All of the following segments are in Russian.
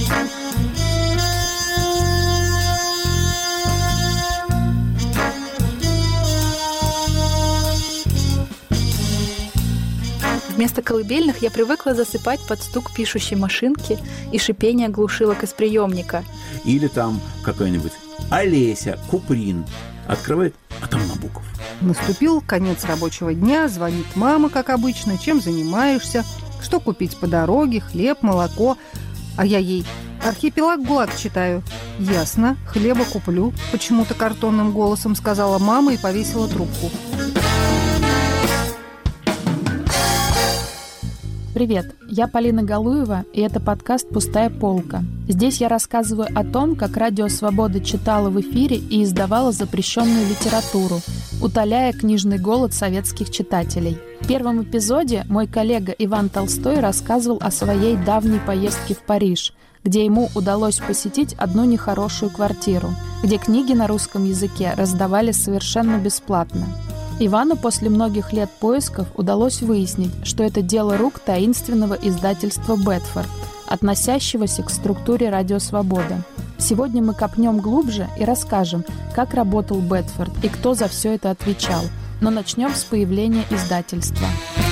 Вместо колыбельных я привыкла засыпать под стук пишущей машинки и шипение глушилок из приемника. Или там какая-нибудь Олеся, Куприн открывает, а там Набоков. Наступил конец рабочего дня, звонит мама, как обычно, чем занимаешься, что купить по дороге, хлеб, молоко. А я ей: «Архипелаг ГУЛАГ читаю». «Ясно, хлеба куплю», почему-то картонным голосом сказала мама и повесила трубку. Привет, я Полина Галуева, и это подкаст «Пустая полка». Здесь я рассказываю о том, как Радио Свобода читала в эфире и издавала запрещенную литературу, утоляя книжный голод советских читателей. В первом эпизоде мой коллега Иван Толстой рассказывал о своей давней поездке в Париж, где ему удалось посетить одну нехорошую квартиру, где книги на русском языке раздавались совершенно бесплатно. Ивану после многих лет поисков удалось выяснить, что это дело рук таинственного издательства «Бетфорд», относящегося к структуре «Радио Свобода». Сегодня мы копнем глубже и расскажем, как работал «Бетфорд» и кто за все это отвечал. Но начнем с появления издательства.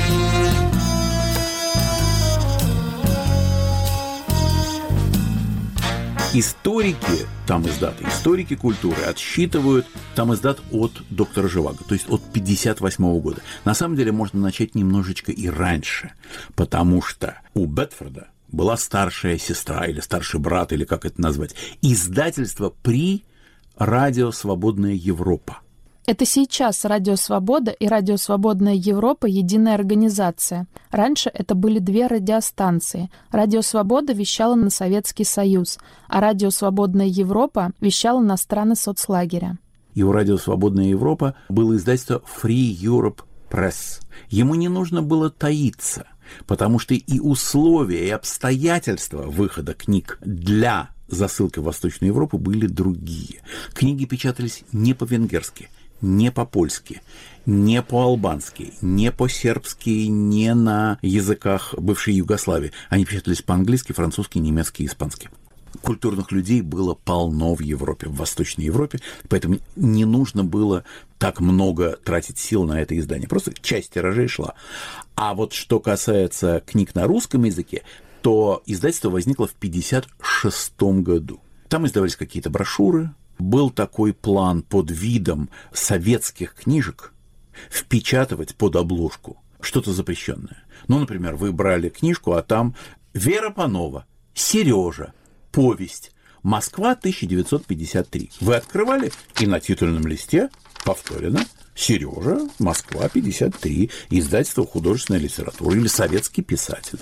Историки, историки культуры отсчитывают тамиздат от доктора Живаго, то есть от 1958 года. На самом деле можно начать немножечко и раньше, потому что у Бетфорда была старшая сестра или старший брат, или как это назвать, издательство при «Радио Свободная Европа». Это сейчас Радио Свобода и Радио Свободная Европа – единая организация. Раньше это были две радиостанции. Радио Свобода вещала на Советский Союз, а Радио Свободная Европа вещала на страны соцлагеря. И у Радио Свободная Европа было издательство Free Europe Press. Ему не нужно было таиться, потому что и условия, и обстоятельства выхода книг для засылки в Восточную Европу были другие. Книги печатались не по-венгерски, не по-польски, не по-албански, не по-сербски, не на языках бывшей Югославии. Они печатались по-английски, французски, немецки и испански. Культурных людей было полно в Европе, в Восточной Европе, поэтому не нужно было так много тратить сил на это издание. Просто часть тиражей шла. А вот что касается книг на русском языке, то издательство возникло в 1956 году. Там издавались какие-то брошюры. Был такой план под видом советских книжек впечатывать под обложку что-то запрещенное. Ну, например, вы брали книжку, а там Вера Панова, Сережа, повесть, Москва, 1953. Вы открывали, и на титульном листе повторено Сережа, Москва, 53, издательство «Художественная литература» или «Советский писатель».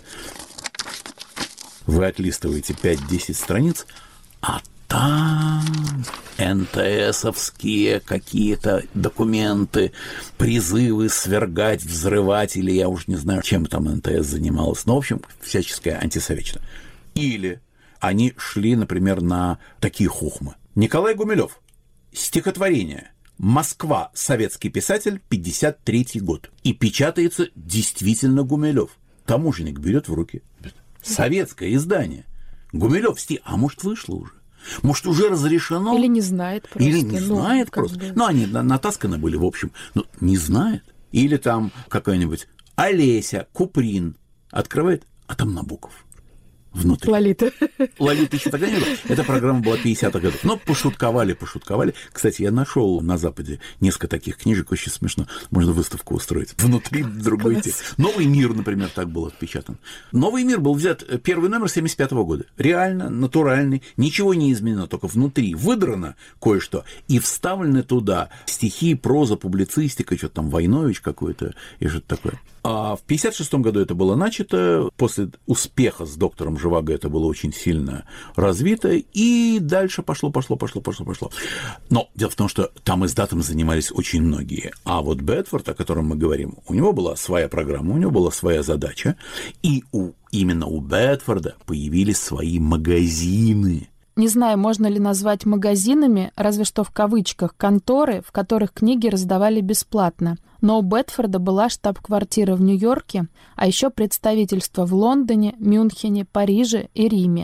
Вы отлистываете 5-10 страниц, а там НТСовские какие-то документы, призывы свергать, взрывать, или я уж не знаю, чем там НТС занималась, но, в общем, всяческая антисоветчина. Или они шли, например, на такие хухмы. Николай Гумилёв. Стихотворение. Москва. Советский писатель. 1953 год. И печатается действительно Гумилёв. Таможенник берет в руки. Советское издание. Гумилёв стих. А может, вышло уже? Может, уже разрешено? Или не знает просто. Или не знает просто. Ну, они натасканы были, в общем. Ну, не знает. Или там какая-нибудь Олеся, Куприн открывает, а там Набоков внутри. Лолита. Лолита еще тогда не было. Эта программа была 50-х годов. Но пошутковали. Кстати, я нашел на Западе несколько таких книжек, очень смешно. Можно выставку устроить. Внутри другой текст. «Новый мир», например, так был отпечатан. «Новый мир» был взят, первый номер 75-го года. Реально, натуральный, ничего не изменено, только внутри выдрано кое-что и вставлены туда стихи, проза, публицистика, что-то там Войнович какой-то и что-то такое. А в 1956 году это было начато, после успеха с доктором Живаго это было очень сильно развито, и дальше пошло. Но дело в том, что там издатом занимались очень многие. А вот Бетфорд, о котором мы говорим, у него была своя программа, у него была своя задача, и именно у Бетфорда появились свои магазины. Не знаю, можно ли назвать магазинами, разве что в кавычках, конторы, в которых книги раздавали бесплатно. Но у Бетфорда была штаб-квартира в Нью-Йорке, а еще представительства в Лондоне, Мюнхене, Париже и Риме.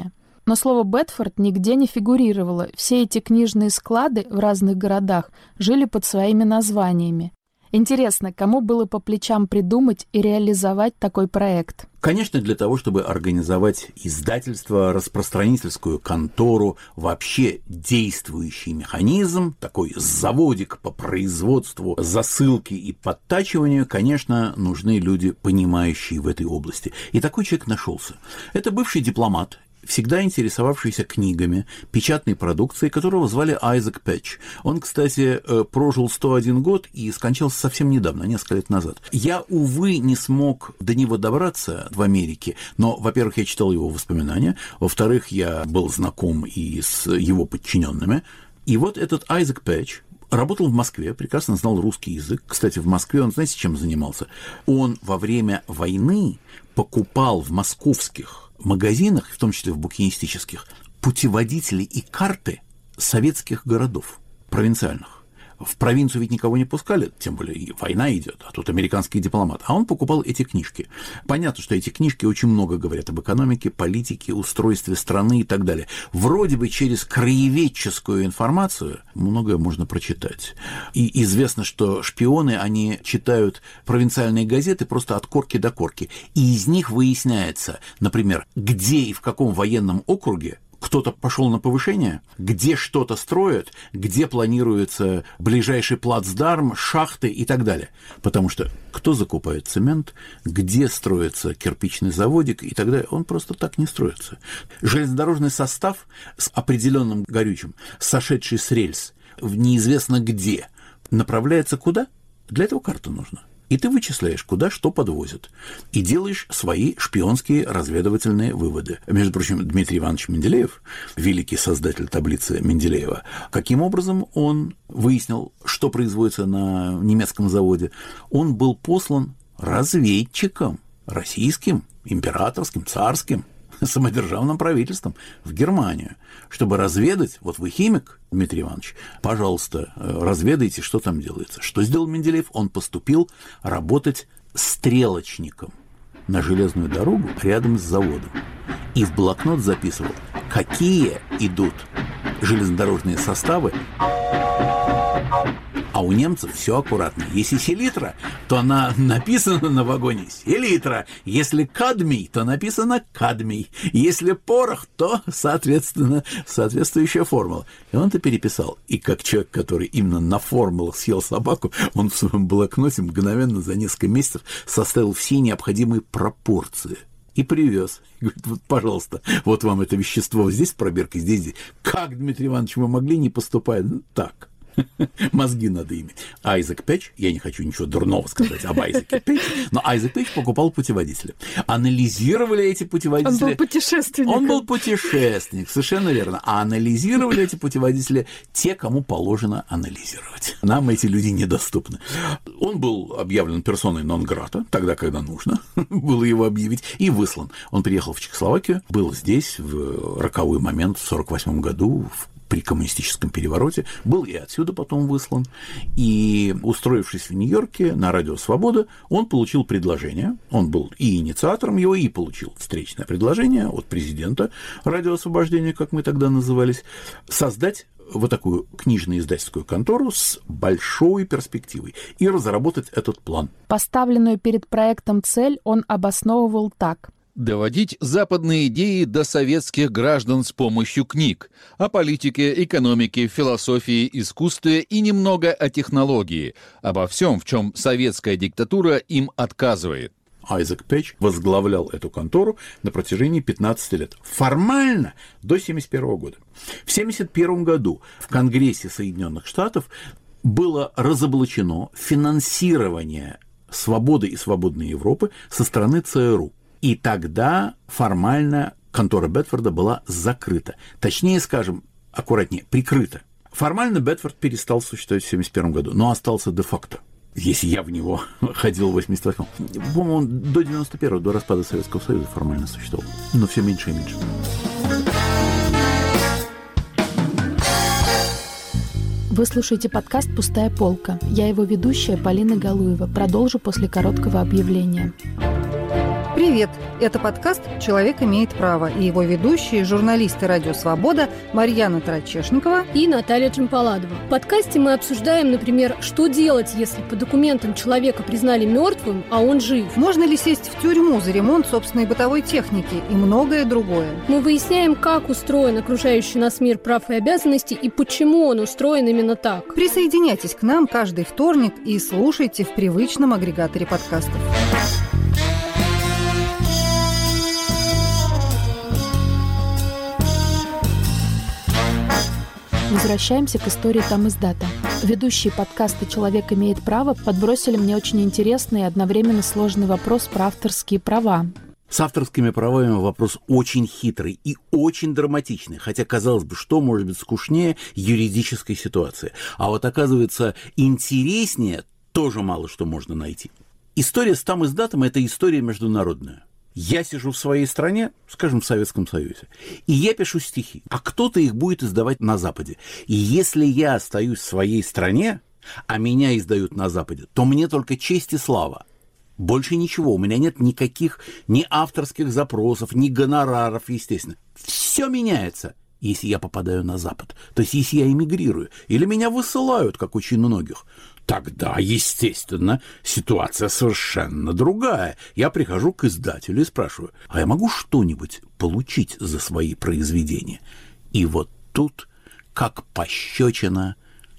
Но слово «Бетфорд» нигде не фигурировало. Все эти книжные склады в разных городах жили под своими названиями. Интересно, кому было по плечам придумать и реализовать такой проект? Конечно, для того, чтобы организовать издательство, распространительскую контору, вообще действующий механизм, такой заводик по производству засылки и подтачиванию, конечно, нужны люди, понимающие в этой области. И такой человек нашелся. Это бывший дипломат, всегда интересовавшийся книгами, печатной продукцией, которого звали Айзек Пэтч. Он, кстати, прожил 101 год и скончался совсем недавно, несколько лет назад. Я, увы, не смог до него добраться в Америке, но, во-первых, я читал его воспоминания, во-вторых, я был знаком и с его подчиненными. И вот этот Айзек Пэтч работал в Москве, прекрасно знал русский язык. Кстати, в Москве он, знаете, чем занимался? Он во время войны покупал в московских магазинах, в том числе в букинистических, путеводители и карты советских городов, провинциальных. В провинцию ведь никого не пускали, тем более и война идет, а тут американский дипломат. А он покупал эти книжки. Понятно, что эти книжки очень много говорят об экономике, политике, устройстве страны и так далее. Вроде бы через краеведческую информацию многое можно прочитать. И известно, что шпионы, они читают провинциальные газеты просто от корки до корки. И из них выясняется, например, где и в каком военном округе кто-то пошел на повышение, где что-то строят, где планируется ближайший плацдарм, шахты и так далее. Потому что кто закупает цемент, где строится кирпичный заводик и так далее, он просто так не строится. Железнодорожный состав с определенным горючим, сошедший с рельс, в неизвестно где, направляется куда? Для этого карта нужна. И ты вычисляешь, куда что подвозят, и делаешь свои шпионские разведывательные выводы. Между прочим, Дмитрий Иванович Менделеев, великий создатель таблицы Менделеева, каким образом он выяснил, что производится на немецком заводе? Он был послан разведчиком российским, императорским, царским, самодержавным правительством в Германию, чтобы разведать, вот вы химик, Дмитрий Иванович, пожалуйста, разведайте, что там делается. Что сделал Менделеев? Он поступил работать стрелочником на железную дорогу рядом с заводом. И в блокнот записывал, какие идут железнодорожные составы. А у немцев все аккуратно. Если селитра, то она написана на вагоне селитра. Если кадмий, то написано кадмий. Если порох, то, соответственно, соответствующая формула. И он это переписал. И как человек, который именно на формулах съел собаку, он в своем блокноте мгновенно за несколько месяцев составил все необходимые пропорции. И привез. И говорит, вот, пожалуйста, вот вам это вещество здесь пробирка, здесь. Как, Дмитрий Иванович, вы могли не поступать? Ну, так. Мозги надо иметь. Айзек Пэтч, я не хочу ничего дурного сказать об Айзеке Пэтче, но Айзек Пэтч покупал путеводители. Анализировали эти путеводители. Он был путешественник. Он был путешественник, совершенно верно. А анализировали эти путеводители те, кому положено анализировать. Нам эти люди недоступны. Он был объявлен персоной нон-грата, тогда, когда нужно было его объявить, и выслан. Он приехал в Чехословакию, был здесь в роковой момент в 1948 году, при коммунистическом перевороте, был и отсюда потом выслан. И, устроившись в Нью-Йорке на радио «Свобода», он получил предложение, он был и инициатором его, и получил встречное предложение от президента «Радио Освобождения», как мы тогда назывались, создать вот такую книжно-издательскую контору с большой перспективой и разработать этот план. Поставленную перед проектом цель он обосновывал так. Доводить западные идеи до советских граждан с помощью книг о политике, экономике, философии, искусстве и немного о технологии, обо всем, в чем советская диктатура им отказывает. Айзек Пэтч возглавлял эту контору на протяжении 15 лет. Формально до 1971 года. В 1971 году в Конгрессе Соединенных Штатов было разоблачено финансирование «Свободы и свободной Европы» со стороны ЦРУ. И тогда формально контора Бетфорда была закрыта. Точнее, скажем, аккуратнее, прикрыта. Формально Бетфорд перестал существовать в 1971 году, но остался де-факто. Если я в него ходил в 88-м. По-моему, он до 91-го, до распада Советского Союза формально существовал. Но все меньше и меньше. Вы слушаете подкаст «Пустая полка». Я его ведущая Полина Галуева. Продолжу после короткого объявления. Привет! Это подкаст «Человек имеет право» и его ведущие, журналисты «Радио Свобода» Марьяна Тарачешникова и Наталья Джампаладова. В подкасте мы обсуждаем, например, что делать, если по документам человека признали мертвым, а он жив. Можно ли сесть в тюрьму за ремонт собственной бытовой техники и многое другое. Мы выясняем, как устроен окружающий нас мир прав и обязанностей и почему он устроен именно так. Присоединяйтесь к нам каждый вторник и слушайте в привычном агрегаторе подкастов. Возвращаемся к истории тамиздата. Ведущие подкаста «Человек имеет право» подбросили мне очень интересный и одновременно сложный вопрос про авторские права. С авторскими правами вопрос очень хитрый и очень драматичный, хотя, казалось бы, что может быть скучнее юридической ситуации. А вот, оказывается, интереснее тоже мало что можно найти. История с тамиздатом – это история международная. Я сижу в своей стране, скажем, в Советском Союзе, и я пишу стихи, а кто-то их будет издавать на Западе. И если я остаюсь в своей стране, а меня издают на Западе, то мне только честь и слава. Больше ничего, у меня нет никаких ни авторских запросов, ни гонораров, естественно. Все меняется, если я попадаю на Запад. То есть, если я эмигрирую, или меня высылают, как очень многих. Тогда, естественно, ситуация совершенно другая. Я прихожу к издателю и спрашиваю, а я могу что-нибудь получить за свои произведения? И вот тут, как пощечина,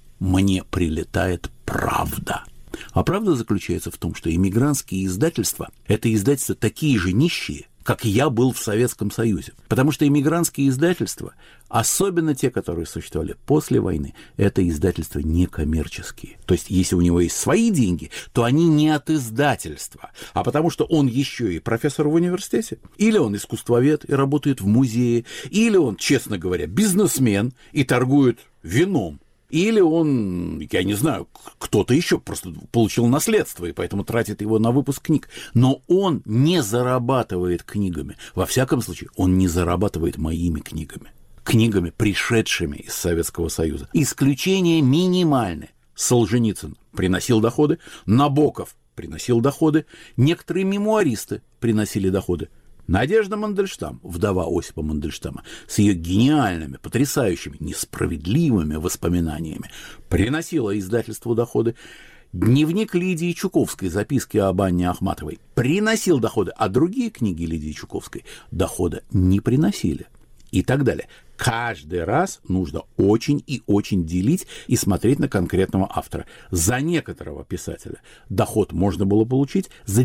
мне прилетает правда. А правда заключается в том, что эмигрантские издательства – это издательства такие же нищие, как я был в Советском Союзе. Потому что эмигрантские издательства, особенно те, которые существовали после войны, это издательства некоммерческие. То есть, если у него есть свои деньги, то они не от издательства, а потому что он еще и профессор в университете, или он искусствовед и работает в музее, или он, честно говоря, бизнесмен и торгует вином. Или он, я не знаю, кто-то еще просто получил наследство и поэтому тратит его на выпуск книг. Но он не зарабатывает книгами. Во всяком случае, он не зарабатывает моими книгами. Книгами, пришедшими из Советского Союза. Исключения минимальны. Солженицын приносил доходы, Набоков приносил доходы, некоторые мемуаристы приносили доходы. Надежда Мандельштам, вдова Осипа Мандельштама, с ее гениальными, потрясающими, несправедливыми воспоминаниями, приносила издательству доходы. Дневник Лидии Чуковской, записки об Анне Ахматовой, приносил доходы, а другие книги Лидии Чуковской дохода не приносили. И так далее. Каждый раз нужно очень и очень делить и смотреть на конкретного автора. За некоторого писателя доход можно было получить, за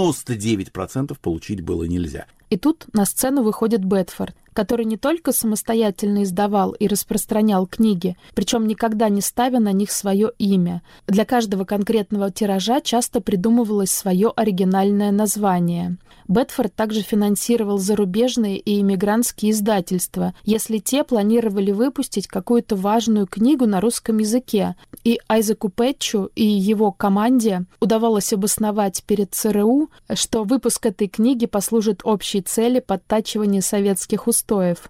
99% получить было нельзя. И тут на сцену выходит Бэдфорд, который не только самостоятельно издавал и распространял книги, причем никогда не ставя на них свое имя. Для каждого конкретного тиража часто придумывалось свое оригинальное название. Бэдфорд также финансировал зарубежные и иммигрантские издательства, если те планировали выпустить какую-то важную книгу на русском языке. И Айзеку Пэтчу и его команде удавалось обосновать перед ЦРУ, что выпуск этой книги послужит общей цели подтачивания советских устоев.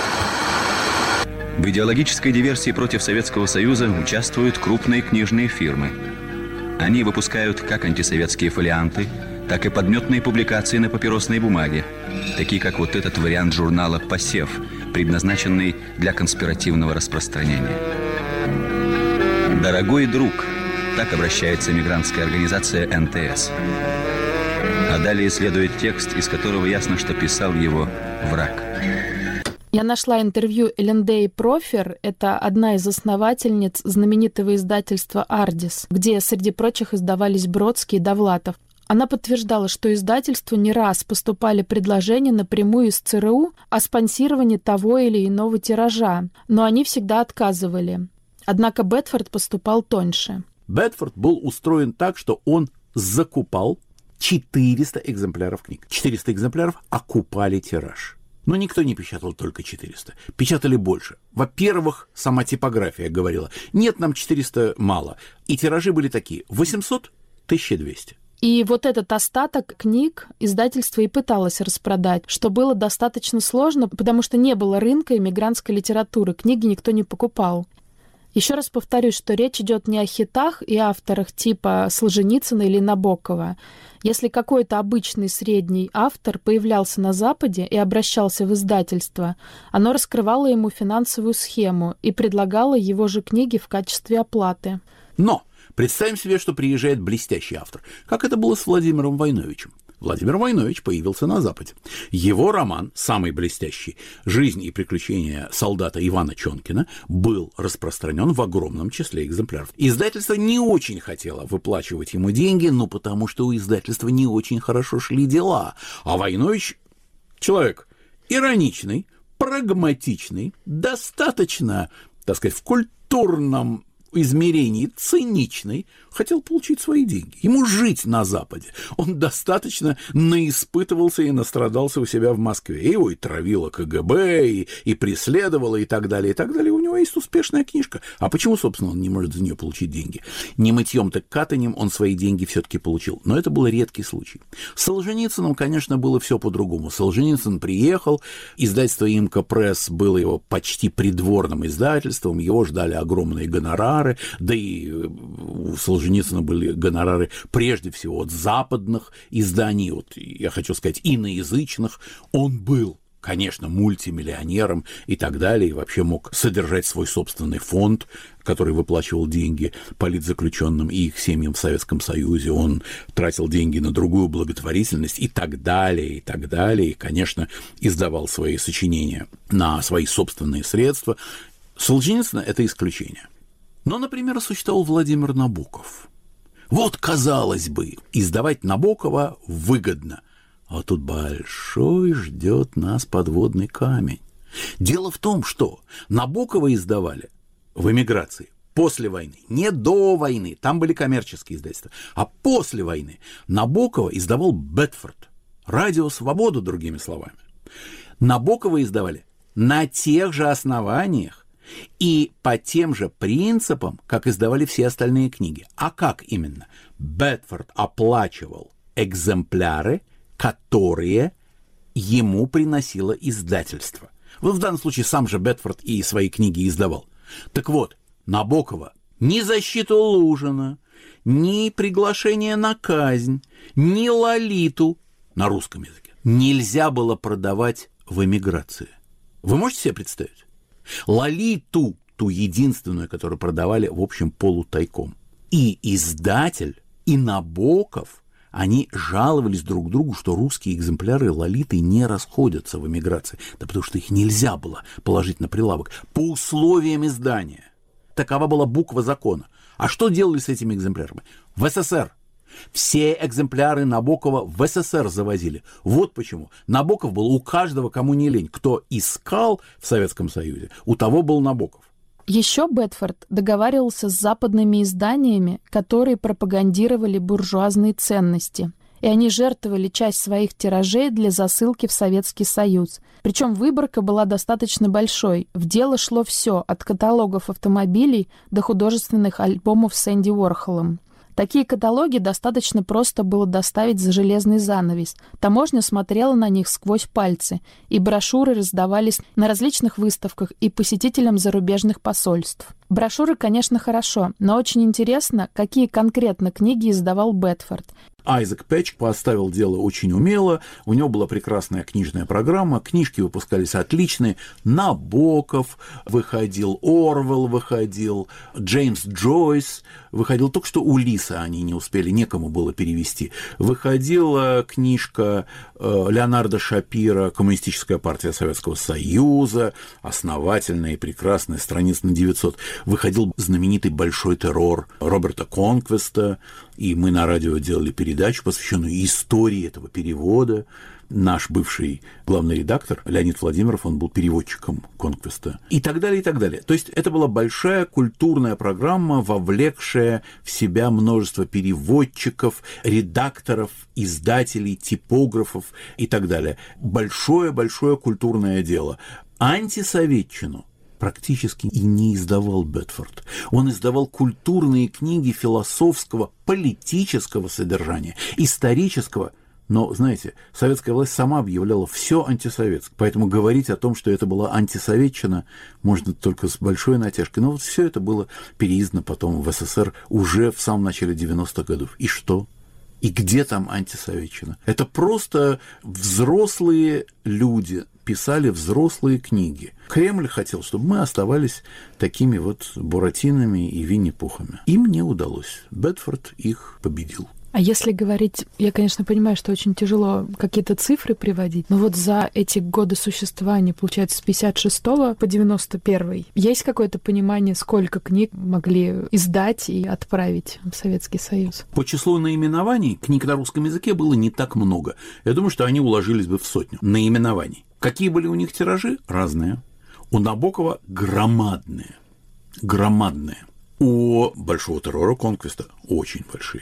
В идеологической диверсии против Советского Союза участвуют крупные книжные фирмы. Они выпускают как антисоветские фолианты, так и подметные публикации на папиросной бумаге, такие как вот этот вариант журнала «Посев», предназначенный для конспиративного распространения. «Дорогой друг», так обращается мигрантская организация НТС. А далее следует текст, из которого ясно, что писал его враг. Я нашла интервью Элендеи Профер, это одна из основательниц знаменитого издательства «Ардис», где, среди прочих, издавались Бродский и Довлатов. Она подтверждала, что издательству не раз поступали предложения напрямую из ЦРУ о спонсировании того или иного тиража, но они всегда отказывали. Однако Бэдфорд поступал тоньше. Бэдфорд был устроен так, что он закупал 400 экземпляров книг. 400 экземпляров окупали тираж. Но никто не печатал только 400. Печатали больше. Во-первых, сама типография говорила, нет, нам 400 мало. И тиражи были такие, 800, 1200. И вот этот остаток книг издательство и пыталось распродать, что было достаточно сложно, потому что не было рынка иммигрантской литературы, книги никто не покупал. Еще раз повторюсь, что речь идет не о хитах и авторах типа Солженицына или Набокова. Если какой-то обычный средний автор появлялся на Западе и обращался в издательство, оно раскрывало ему финансовую схему и предлагало его же книги в качестве оплаты. Но представим себе, что приезжает блестящий автор, как это было с Владимиром Войновичем. Владимир Войнович появился на Западе. Его роман, самый блестящий, «Жизнь и приключения солдата Ивана Чонкина», был распространен в огромном числе экземпляров. Издательство не очень хотело выплачивать ему деньги, ну, потому что у издательства не очень хорошо шли дела. А Войнович — человек ироничный, прагматичный, достаточно, так сказать, в культурном измерении циничный, хотел получить свои деньги. Ему жить на Западе. Он достаточно наиспытывался и настрадался у себя в Москве. Его и травило КГБ, и преследовало, и так далее, и так далее. У него есть успешная книжка. А почему, собственно, он не может за нее получить деньги? Не мытьем, так катаньем он свои деньги все-таки получил. Но это был редкий случай. С Солженицыным, конечно, было все по-другому. Солженицын приехал, издательство «Имка Пресс» было его почти придворным издательством, его ждали огромные гонорары, да и у Солженицына были гонорары прежде всего от западных изданий, вот, я хочу сказать, иноязычных. Он был, конечно, мультимиллионером и так далее, и вообще мог содержать свой собственный фонд, который выплачивал деньги политзаключенным и их семьям в Советском Союзе. Он тратил деньги на другую благотворительность и так далее, и так далее. И, конечно, издавал свои сочинения на свои собственные средства. Солженицын — это исключение. Но, например, существовал Владимир Набоков. Вот, казалось бы, издавать Набокова выгодно. А тут большой ждет нас подводный камень. Дело в том, что Набокова издавали в эмиграции после войны, не до войны, там были коммерческие издательства, а после войны Набокова издавал Бетфорд, «Радио Свобода», другими словами. Набокова издавали на тех же основаниях и по тем же принципам, как издавали все остальные книги. А как именно? Бетфорд оплачивал экземпляры, которые ему приносило издательство. Вот в данном случае сам же Бетфорд и свои книги издавал. Так вот, Набокова ни защиту Лужина, ни приглашение на казнь, ни Лолиту на русском языке нельзя было продавать в эмиграции. Вы можете себе представить? Лолиту, ту единственную, которую продавали, в общем, полутайком. И издатель, и Набоков, они жаловались друг другу, что русские экземпляры Лолиты не расходятся в эмиграции. Да потому что их нельзя было положить на прилавок по условиям издания. Такова была буква закона. А что делали с этими экземплярами? В СССР. Все экземпляры Набокова в СССР завозили. Вот почему. Набоков был у каждого, кому не лень. Кто искал в Советском Союзе, у того был Набоков. Еще Бетфорд договаривался с западными изданиями, которые пропагандировали буржуазные ценности. И они жертвовали часть своих тиражей для засылки в Советский Союз. Причем выборка была достаточно большой. В дело шло все, от каталогов автомобилей до художественных альбомов с Энди Уорхолом. Такие каталоги достаточно просто было доставить за железный занавес. Таможня смотрела на них сквозь пальцы, и брошюры раздавались на различных выставках и посетителям зарубежных посольств. Брошюры, конечно, хорошо, но очень интересно, какие конкретно книги издавал Бетфорд. Айзек Пэтч поставил дело очень умело, у него была прекрасная книжная программа, книжки выпускались отличные, Набоков выходил, Орвелл выходил, Джеймс Джойс выходил, только что Улисса они не успели, некому было перевести. Выходила книжка Леонардо Шапира «Коммунистическая партия Советского Союза», основательная и прекрасная, страниц на 900. Выходил знаменитый «Большой террор» Роберта Конквеста, и мы на радио делали передачу, посвященную истории этого перевода. Наш бывший главный редактор Леонид Владимиров, он был переводчиком Конквеста. И так далее, и так далее. То есть это была большая культурная программа, вовлекшая в себя множество переводчиков, редакторов, издателей, типографов и так далее. Большое-большое культурное дело. Антисоветчину практически и не издавал Бетфорд. Он издавал культурные книги философского, политического содержания, исторического, Но, знаете, советская власть сама объявляла все антисоветским. Поэтому говорить о том, что это была антисоветчина, можно только с большой натяжкой. Но вот все это было переиздано потом в СССР уже в самом начале 90-х годов. И что? И где там антисоветчина? Это просто взрослые люди писали взрослые книги. Кремль хотел, чтобы мы оставались такими вот Буратинами и Винни-Пухами. Им не удалось. Бедфорд их победил. А если говорить, я, конечно, понимаю, что очень тяжело какие-то цифры приводить, но вот за эти годы существования, получается, с 56 по 91, есть какое-то понимание, сколько книг могли издать и отправить в Советский Союз? По числу наименований книг на русском языке было не так много. Я думаю, что они уложились бы в 100 наименований. Какие были у них тиражи? Разные. У Набокова громадные. Громадные. У Большого террора Конквиста очень большие.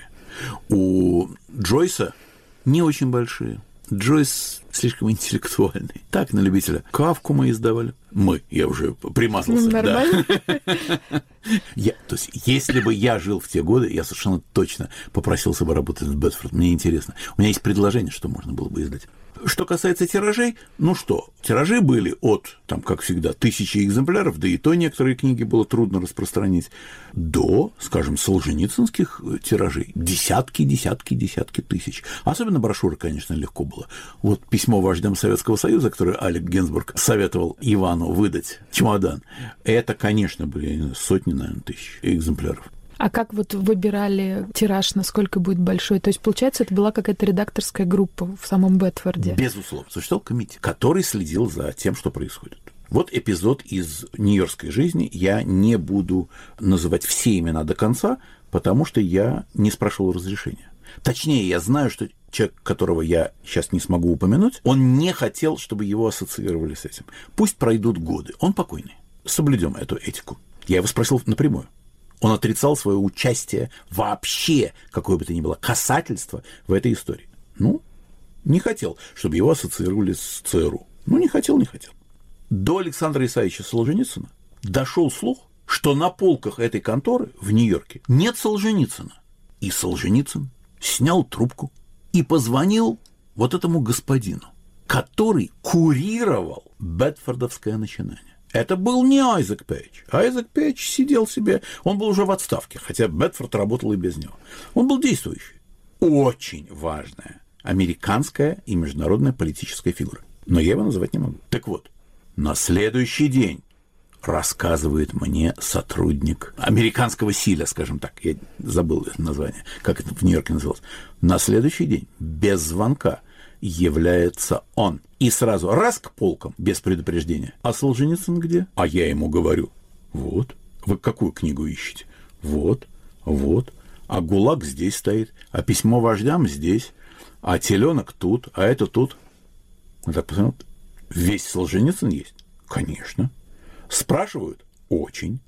У Джойса не очень большие. Джойс слишком интеллектуальный. Так, на любителя. Кафку мы издавали. Я уже примазался. Нормально. Да. То есть, если бы я жил в те годы, я совершенно точно попросился бы работать с Бедфордом. Мне интересно. У меня есть предложение, что можно было бы издать. Что касается тиражей, тиражи были от, как всегда, 1000 экземпляров, да и то некоторые книги было трудно распространить, до, скажем, солженицынских тиражей десятки тысяч. Особенно брошюры, конечно, легко было. Вот письмо вождям Советского Союза, которое Алек Гинзбург советовал Ивану выдать, чемодан, это, конечно, были сотни, наверное, тысяч экземпляров. А как вот выбирали тираж, насколько будет большой? То есть, получается, это была какая-то редакторская группа в самом Бедфорде? Безусловно. Существовал комитет, который следил за тем, что происходит. Вот эпизод из нью-йоркской жизни. Я не буду называть все имена до конца, потому что я не спрашивал разрешения. Точнее, я знаю, что человек, которого я сейчас не смогу упомянуть, он не хотел, чтобы его ассоциировали с этим. Пусть пройдут годы. Он покойный. Соблюдем эту этику. Я его спросил напрямую. Он отрицал свое участие вообще, какое бы то ни было, касательство в этой истории. Не хотел, чтобы его ассоциировали с ЦРУ. Не хотел. До Александра Исаевича Солженицына дошел слух, что на полках этой конторы в Нью-Йорке нет Солженицына. И Солженицын снял трубку и позвонил вот этому господину, который курировал бедфордовское начинание. Это был не Айзек Пейдж. Айзек Пейдж сидел себе, он был уже в отставке, хотя Бедфорд работал и без него. Он был действующий. Очень важная американская и международная политическая фигура. Но я его называть не могу. Так вот, на следующий день рассказывает мне сотрудник американского СИЛа, скажем так, я забыл это название, как это в Нью-Йорке называлось. На следующий день, без звонка, является он. И сразу раз к полкам, без предупреждения. А Солженицын где? А я ему говорю, вот, вы какую книгу ищете? Вот. А ГУЛАГ здесь стоит, а письмо вождям здесь, а теленок тут, а это тут. Вот так посмотрел, весь Солженицын есть? Конечно. Спрашивают? Очень.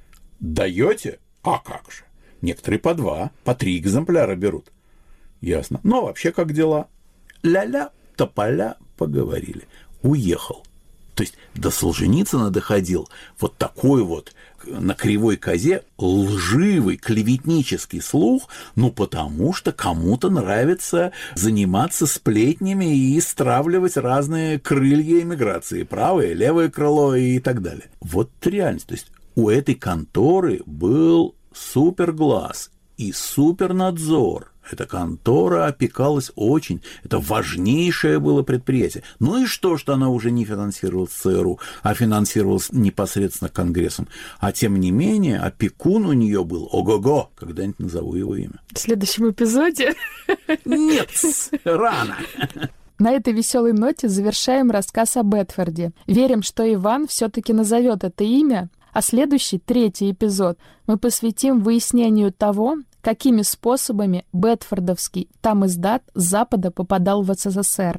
Даете? А как же? Некоторые по 2, по 3 экземпляра берут. Ясно. Но вообще как дела? Ля-ля, тополя, поговорили. Уехал. То есть до Солженицына доходил вот такой вот на кривой козе лживый, клеветнический слух, потому что кому-то нравится заниматься сплетнями и стравливать разные крылья эмиграции, правое, левое крыло и так далее. Вот реальность. То есть у этой конторы был суперглаз и супернадзор. Эта контора опекалась очень. Это важнейшее было предприятие. И что она уже не финансировалась ЦРУ, а финансировалась непосредственно Конгрессом. А тем не менее, опекун у нее был ого-го. Когда-нибудь назову его имя. В следующем эпизоде? Нет, рано. На этой веселой ноте завершаем рассказ о Бедфорде. Верим, что Иван все-таки назовет это имя, а следующий, 3-й эпизод, мы посвятим выяснению того, какими способами бедфордовский тамиздат с Запада попадал в СССР.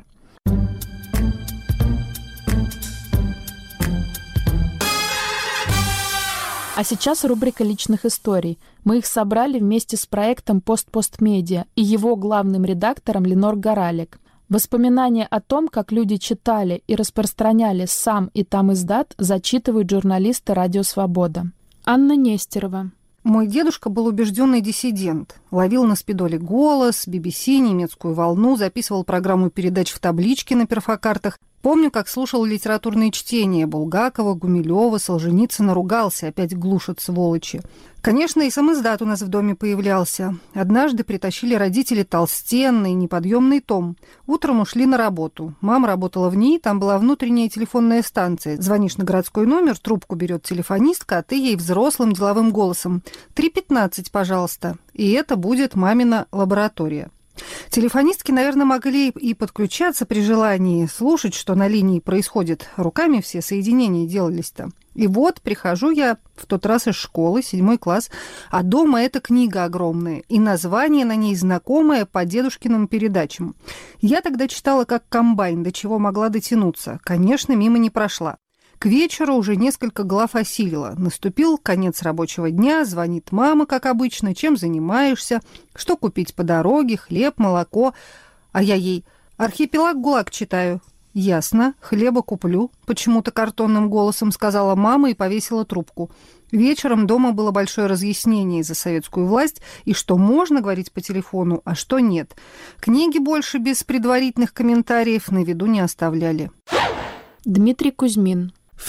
А сейчас рубрика личных историй. Мы их собрали вместе с проектом «Пост-Пост-Медиа» и его главным редактором Ленор Горалик. Воспоминания о том, как люди читали и распространяли сам и тамиздат, зачитывают журналисты «Радио Свобода». Анна Нестерова. Мой дедушка был убежденный диссидент. Ловил на спидоле «Голос», BBC, «Немецкую волну», записывал программу передач в табличке на перфокартах. Помню, как слушал литературные чтения Булгакова, Гумилёва, Солженицына, ругался, опять глушат сволочи. Конечно, и самиздат у нас в доме появлялся. Однажды притащили родители толстенный, неподъемный том. Утром ушли на работу. Мама работала в НИИ, там была внутренняя телефонная станция. Звонишь на городской номер, трубку берет телефонистка, а ты ей взрослым деловым голосом: 3:15, пожалуйста. И это будет мамина лаборатория. Телефонистки, наверное, могли и подключаться при желании, слушать, что на линии происходит. Руками все соединения делались-то. И вот прихожу я в тот раз из школы, 7 класс, а дома эта книга огромная, и название на ней знакомое по дедушкиным передачам. Я тогда читала как комбайн, до чего могла дотянуться. Конечно, мимо не прошла. К вечеру уже несколько глав осилила. Наступил конец рабочего дня, звонит мама, как обычно: чем занимаешься, что купить по дороге, хлеб, молоко. А я ей: «Архипелаг ГУЛАГ читаю». «Ясно, хлеба куплю», — почему-то картонным голосом сказала мама и повесила трубку. Вечером дома было большое разъяснение за советскую власть, и что можно говорить по телефону, а что нет. Книги больше без предварительных комментариев на виду не оставляли. Дмитрий Кузьмин. В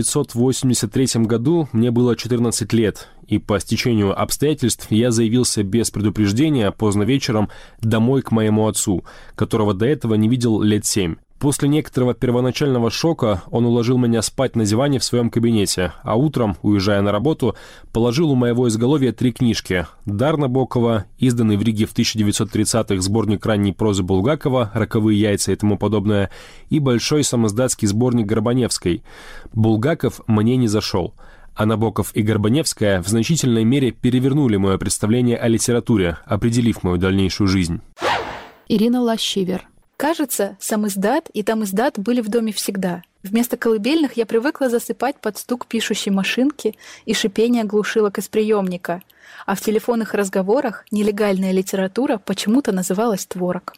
1983 году мне было 14 лет, и по стечению обстоятельств я заявился без предупреждения поздно вечером домой к моему отцу, которого до этого не видел лет 7. После некоторого первоначального шока он уложил меня спать на диване в своем кабинете, а утром, уезжая на работу, положил у моего изголовья 3 книжки: «Дар Набокова», изданный в Риге в 1930-х сборник ранней прозы Булгакова «Роковые яйца» и тому подобное, и большой самиздатский сборник Горбаневской. Булгаков мне не зашел, а Набоков и Горбаневская в значительной мере перевернули мое представление о литературе, определив мою дальнейшую жизнь. Ирина Лощивер. Кажется, самиздат и тамиздат были в доме всегда. Вместо колыбельных я привыкла засыпать под стук пишущей машинки и шипение глушилок из приемника. А в телефонных разговорах нелегальная литература почему-то называлась творог.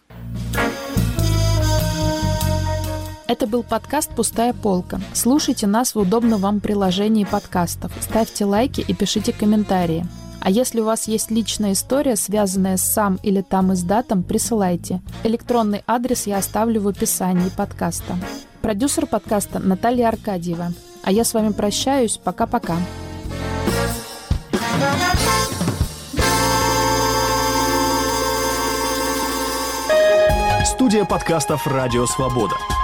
Это был подкаст «Пустая полка». Слушайте нас в удобном вам приложении подкастов, ставьте лайки и пишите комментарии. А если у вас есть личная история, связанная с сам или тамиздатом, присылайте. Электронный адрес я оставлю в описании подкаста. Продюсер подкаста Наталья Аркадьева. А я с вами прощаюсь. Пока-пока. Студия подкастов «Радио Свобода».